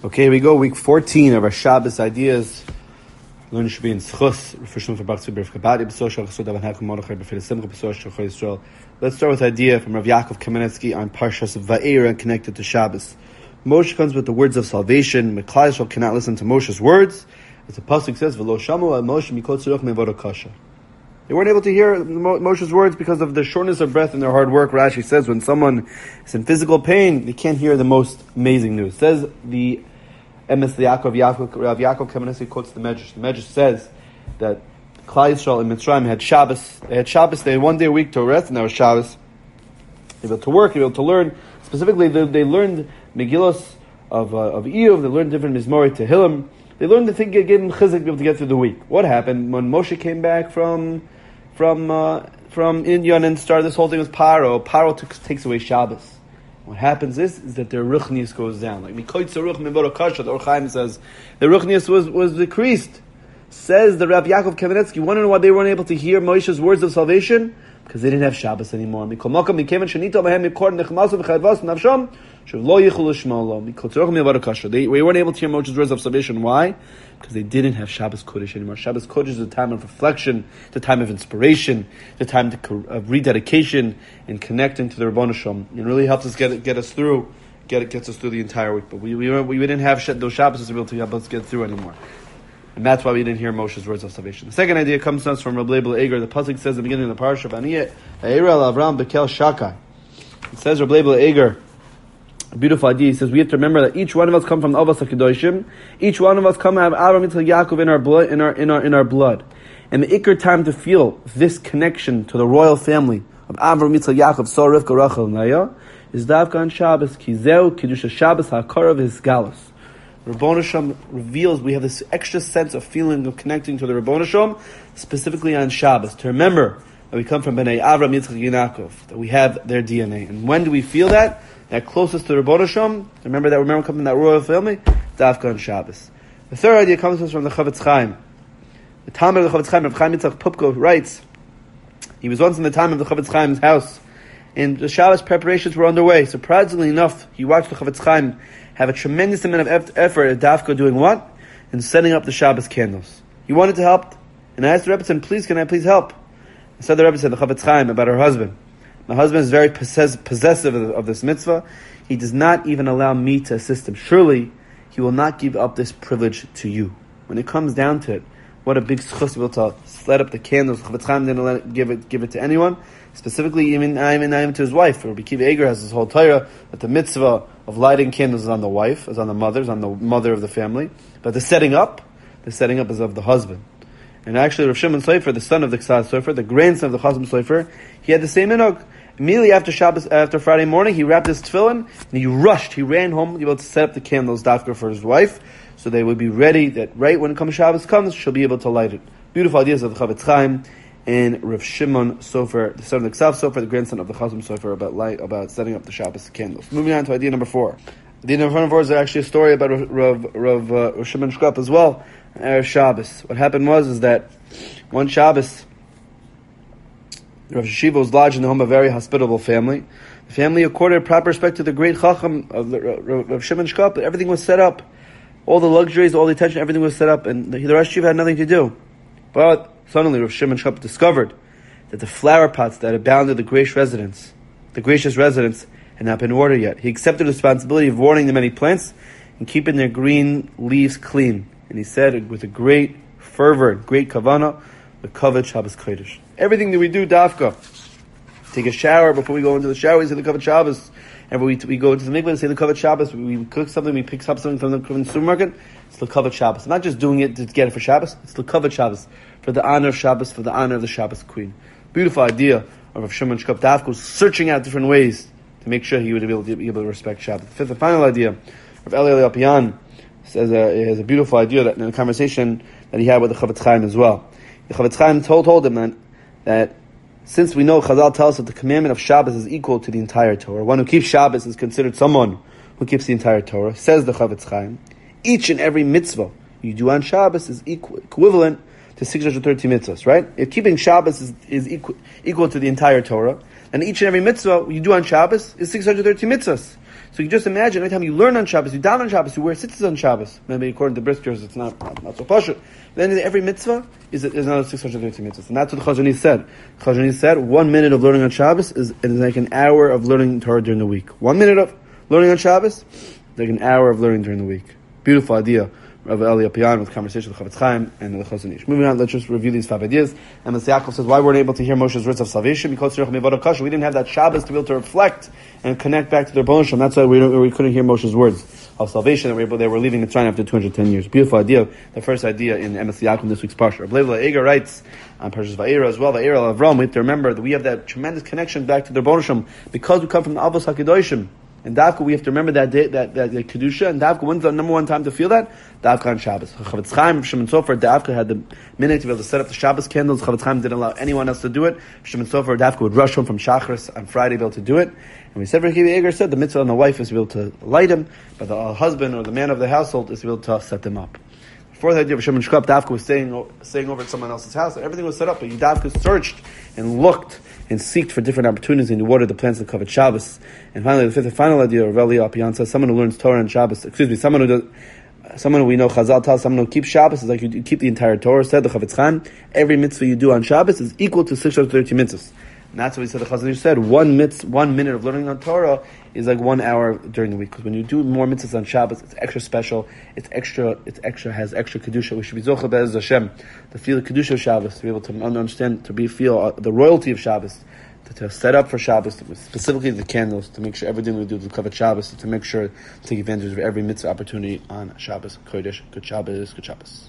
Okay, here we go. Week 14 of our Shabbos ideas. Learning should be in Schus. Let's start with an idea from Rav Yaakov Kamenetsky on Parshas Va'era connected to Shabbos. Moshe comes with the words of salvation. Klal Yisrael cannot listen to Moshe's words. As the pasuk says, "V'lo shamu al Moshe mikol tzurach mevoda kasha." They weren't able to hear Moshe's words because of the shortness of breath and their hard work. Rashi says when someone is in physical pain, they can't hear the most amazing news. Says the Rav Yaakov Kamenetsky quotes the Medrash. The Medrash says that Klal Yisrael in Mitzrayim had Shabbos. They had one day a week to rest, and that was Shabbos. They were able to work, they were able to learn. Specifically, they learned Megillos of Iyov, they learned different Mizmori Tehillim. They learned to give them chizuk to be able to get through the week. What happened when Moshe came back from India and started this whole thing with Paro? Paro takes away Shabbos. What happens is that their ruchnius goes down. Like Mikoitz Ruch Mevora Kasha, the Or Chaim says the ruchnius was decreased. Says the Rav Yaakov Kamenetsky, you want to know why they weren't able to hear Moshe's words of salvation? Because they didn't have Shabbos anymore. They weren't able to hear Moshe's words of salvation. Why? Because they didn't have Shabbos Kodesh anymore. Shabbos Kodesh is a time of reflection, the time of inspiration, the time of rededication and connecting to the Rebbeinu Shalom. It really helps us gets us through the entire week. But we didn't have those Shabbos to be able to help us get through anymore. And that's why we didn't hear Moshe's words of salvation. The second idea comes to us from Reb Leibel Eger. The pasuk says at the beginning of the parasha, "Aniyeh Ha'era Avram Bekel Shakai." It says Reb Leibel Eger, a beautiful idea. He says we have to remember that each one of us come from Avos HaKadoshim. Each one of us come have Avram Yitzchak Yaakov in our blood, in our blood. And the ikar time to feel this connection to the royal family of Avram Yitzchak Yaakov, Sarah, Rivka, Rachel, and Leah is Davka on Shabbos. Kizeu Kiddush Shabbos HaKarav His Galus. Rebbeinu Shalom reveals we have this extra sense of feeling of connecting to the Rebbeinu Shalom, specifically on Shabbos, to remember that we come from Bnei Avram, Yitzchak, Yaakov, that we have their DNA. And when do we feel that? That closest to the Rebbeinu Shalom, remember coming from that royal family, Davka on Shabbos. The third idea comes to us from the Chavetz Chaim. The Talmud of the Chavetz Chaim, Rav Chaim Yitzchak Pupko, writes, he was once in the time of the Chavetz Chaim's house, and the Shabbos preparations were underway. Surprisingly enough, he watched the Chavetz Chaim have a tremendous amount of effort at Dafka doing what? In setting up the Shabbos candles. He wanted to help, and I asked the Rebbe, can I please help? And so the Rebbe said, the Chavetz Chaim, about her husband. My husband is very possessive of this mitzvah. He does not even allow me to assist him. Surely, he will not give up this privilege to you. When it comes down to it, what a big schus to be able to light up the candles. Chavetz Chaim didn't give it to anyone. Specifically, even to his wife. Rabbi Akiva Eger has this whole Torah that the mitzvah of lighting candles is on the wife, is on the mother, is on the mother of the family. But the setting up is of the husband. And actually, Rav Shimon Sofer, the son of the Ksad Sofer, the grandson of the Chazam Sofer, he had the same minhag. Immediately after Friday morning, he wrapped his tefillin and he ran home to be able to set up the candles dafka for his wife, so they would be ready that right when Shabbos comes, she'll be able to light it. Beautiful ideas of the Chavetz Chaim and Rav Shimon Sofer, the son of the Ksav Sofer, the grandson of the Chazam Sofer, about setting up the Shabbos candles. Moving on to idea number 4. Idea number 4 is actually a story about Rav Shimon Shkop as well, Erev Shabbos. What happened was that one Shabbos, Rav Yeshiva was lodged in the home of a very hospitable family. The family accorded proper respect to the great Chacham of Rav Shimon Shkop, but everything was set up. All the luxuries, all the attention, everything was set up, and the Rosh Yeshiva had nothing to do. But suddenly Rav Shimon Shkop discovered that the flower pots that abounded the gracious residence had not been watered yet. He accepted the responsibility of watering the many plants and keeping their green leaves clean. And he said with a great fervor, great kavanah, the kavod Shabbos Kodesh. Everything that we do, dafka. Take a shower before we go into the shower, we say the kavod Shabbos. And when we go into the mikveh, say the kavod Shabbos. We cook something, we pick up something from the supermarket. It's the kavod Shabbos. Not just doing it to get it for Shabbos. It's the kavod Shabbos, for the honor of Shabbos, for the honor of the Shabbos Queen. Beautiful idea of Rav Shimon Shkop Dafka, searching out different ways to make sure he would be able to respect Shabbos. The fifth and final idea, Rav Eli Apian says he has a beautiful idea that in a conversation that he had with the Chavetz Chaim as well. The Chavetz Chaim told him that since we know Chazal tells us that the commandment of Shabbos is equal to the entire Torah, one who keeps Shabbos is considered someone who keeps the entire Torah, says the Chavetz Chaim, each and every mitzvah you do on Shabbos is equivalent to 630 mitzvahs, right? If keeping Shabbos is equal to the entire Torah, and each and every mitzvah you do on Shabbos is 630 mitzvahs. So you just imagine, every time you learn on Shabbos, you daven on Shabbos, you wear tzitzis on Shabbos. Maybe according to Briskers, it's not so pashut. Then every mitzvah is another 630 mitzvahs. And that's what the Chazon Ish said. The Chazon Ish said, 1 minute of learning on Shabbos is like an hour of learning Torah during the week. 1 minute of learning on Shabbos is like an hour of learning during the week. Beautiful idea. Rav Eli Apian with conversation with Chavetz Chaim and the Chazon Ish. Moving on, let's just review these 5 ideas. And Mr. Yaakov says, why weren't able to hear Moshe's words of salvation? Because we didn't have that Shabbos to be able to reflect and connect back to their Rebbeinu Shalom. That's why we couldn't hear Moshe's words of salvation, and they were leaving Mitzrayim after 210 years. Beautiful idea. The first idea in Emes Yaakov this week's Parsha. Rav Levi Eger writes on Parshas Va'era as well, Va'era Avram, we have to remember that we have that tremendous connection back to the Rebbeinu Shalom because we come from the Avos HaKadoshim. And Davka, we have to remember that day, that Kedusha, and Davka, when's the number one time to feel that? Davka on Shabbos. Chavetz Chaim, Shimon Sofer, Davka had the minute to be able to set up the Shabbos candles. Chavetz Chaim didn't allow anyone else to do it. Shimon Sofer, Davka would rush home from Shachris on Friday to be able to do it. And we said, Rav Eger said, the mitzvah on the wife is to be able to light him, but the husband or the man of the household is to be able to set them up. The fourth idea of Shimon Shkop, Davka was staying over at someone else's house. Everything was set up, but Davka searched and looked and seeked for different opportunities and you watered the plants that covered Shabbos. And finally, the fifth and final idea of Eli Apian says, someone who learns Torah on Shabbos, someone who we know Chazal tells, someone who keeps Shabbos is like you keep the entire Torah. Said the Chavetz Chaim, every mitzvah you do on Shabbos is equal to 630 mitzvahs. And that's what he said. The Chazal Ish said, 1 minute of learning on Torah is like 1 hour during the week. Because when you do more mitzvahs on Shabbos, it's extra special. Has extra kedusha. We should be zocheh be'ez Hashem to feel the kedusha of Shabbos, to be able to understand, feel the royalty of Shabbos, to set up for Shabbos, specifically the candles, to make sure everything we do to cover Shabbos, to make sure to take advantage of every mitzvah opportunity on Shabbos. Kodesh, good Shabbos, good Shabbos.